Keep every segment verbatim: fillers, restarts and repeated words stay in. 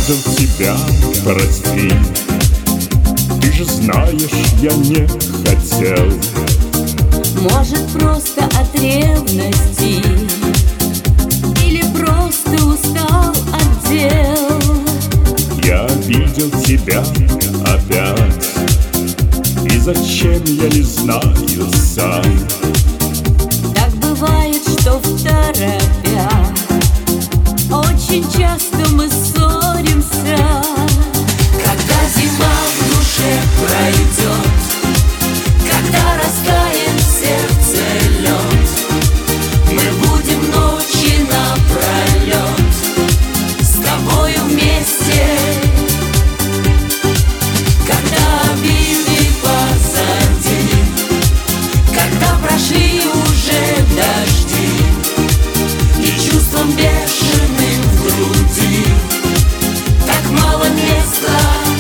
обидел тебя, прости. Ты же знаешь, я не хотел. Может, просто от ревности, или просто устал от дел. Я обидел тебя опять, и зачем, я не знаю сам. Так бывает, что второпях очень часто мы ссоримся. Когда зима в душе пройдет, когда растает в сердце лед, мы будем ночи напролет с тобою вместе. Когда обиды позади, когда прошли уже дожди, и чувством бешеным в груди так мало места.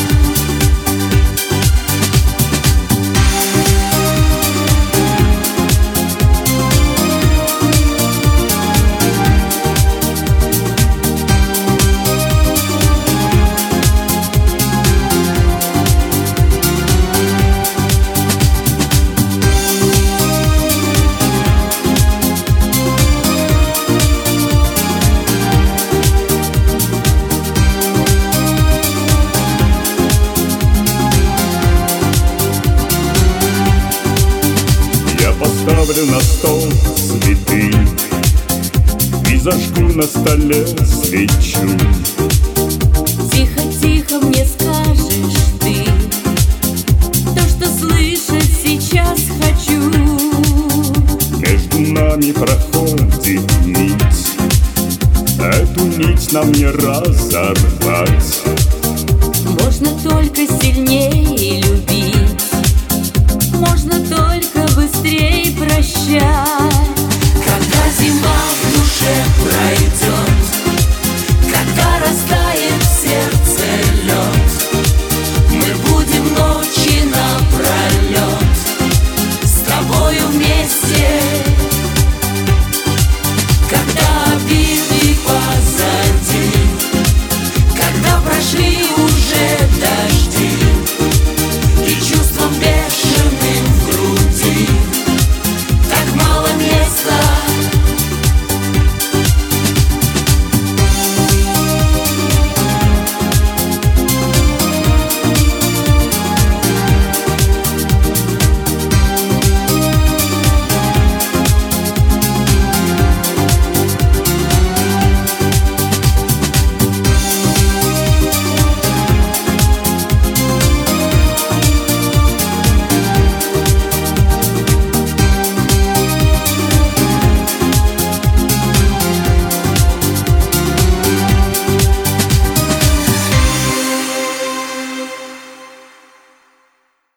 Ставлю на стол цветы и зажгу на столе свечу. Тихо-тихо мне скажешь ты то, что слышать сейчас хочу. Между нами проходит нить, эту нить нам не разорвать. Можно только сильнее любить, можно только быстрее прощать.